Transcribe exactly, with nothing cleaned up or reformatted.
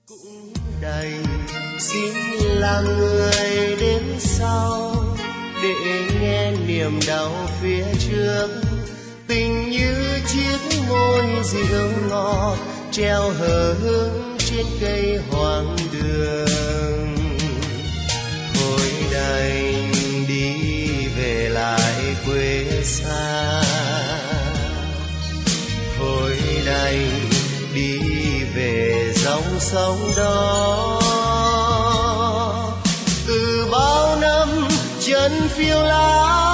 cũng đành xin làm người đến sau để nghe niềm đau phía trước. Tình như chiếc môi rượu ngọt treo hờ hững trên cây hoang đường. Thôi đành đi về lại quê xa, thôi đành đi về dòng sông đó. Từ bao năm chân phiêu lãng